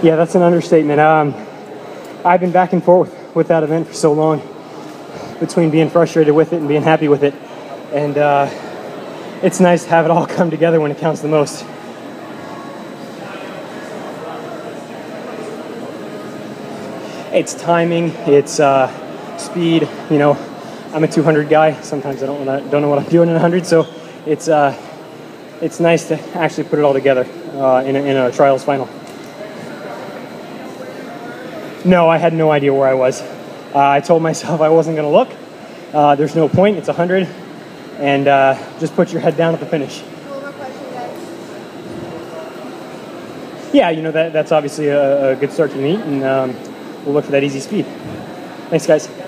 Yeah, that's an understatement. I've been back and forth with that event for so long, between being frustrated with it and being happy with it. And it's nice to have it all come together when it counts the most. It's timing, it's speed. You know, I'm a 200 guy. Sometimes I don't know what I'm doing in 100, so it's nice to actually put it all together in a trials final. No, I had no idea where I was. I told myself I wasn't going to look. There's no point. It's 100, and just put your head down at the finish. One more question, guys. Yeah, you know, that's obviously a good start to the meet, and we'll look for that easy speed. Thanks, guys.